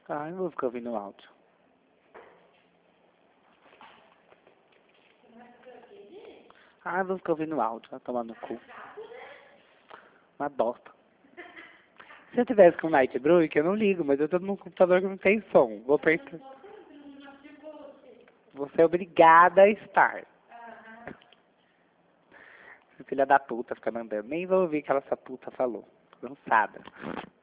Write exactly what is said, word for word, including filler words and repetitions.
Ah, eu vou ficar ouvindo o áudio. Ah, eu vou ficar ouvindo o áudio. Vai tomar no cu. Uma bosta. Se eu tivesse com Night Brook, eu não ligo, mas eu tô num computador que não tem som. Vou apertar. Você é obrigada a estar. Filha da puta fica mandando. Nem vou ouvir o que ela, essa puta falou. Cansada.